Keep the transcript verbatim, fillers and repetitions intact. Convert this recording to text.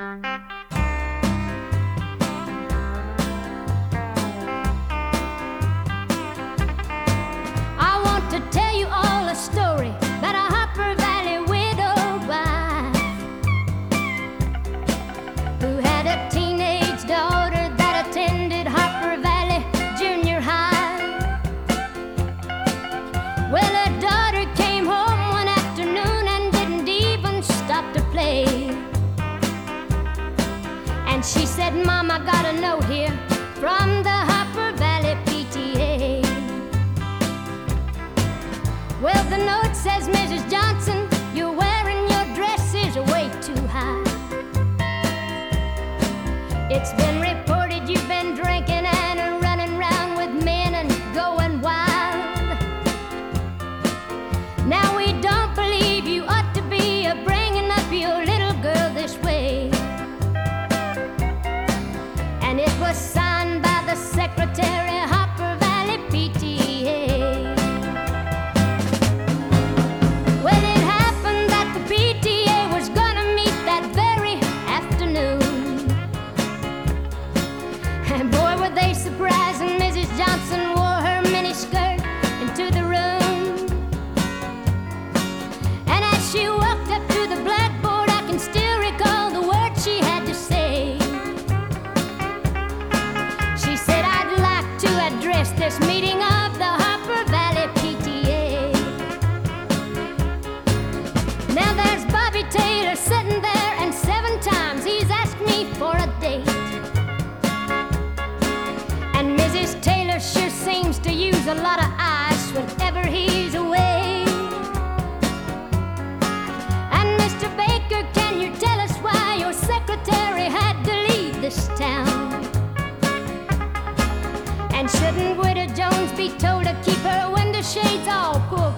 I want to tell you all a story about a Hopper Valley widow wife who had a teenage daughter that attended Hopper Valley Junior High. Well, her daughter came home one afternoon and didn't even stop to play. And she said, "Mom, I got a note here from the Hopper Valley P T A. Well, the note says, Missus Johnson, you're wearing your dresses way too high. It's been reported you've been drinking and running around with men and going wild. Now we don't believe you ought to be a bringing up your little girl this way." And it was signed by the secretary, Hopper Valley P T A. Well, it happened that the P T A was gonna meet that very afternoon. And boy, were they surprised when Missus Johnson wore her miniskirt into the room. And as she walked up to the blackboard, I can still recall the words she had to say. She said, "I'd like to address this meeting of the Hopper Valley P T A. Now there's Bobby Taylor sitting there, and seven times he's asked me for a date. And Missus Taylor sure seems to use a lot of ice whenever he's away. And Mister Baker, can you tell us why your secretary had to leave this town? And shouldn't Widow Jones be told to keep her window shades all pulled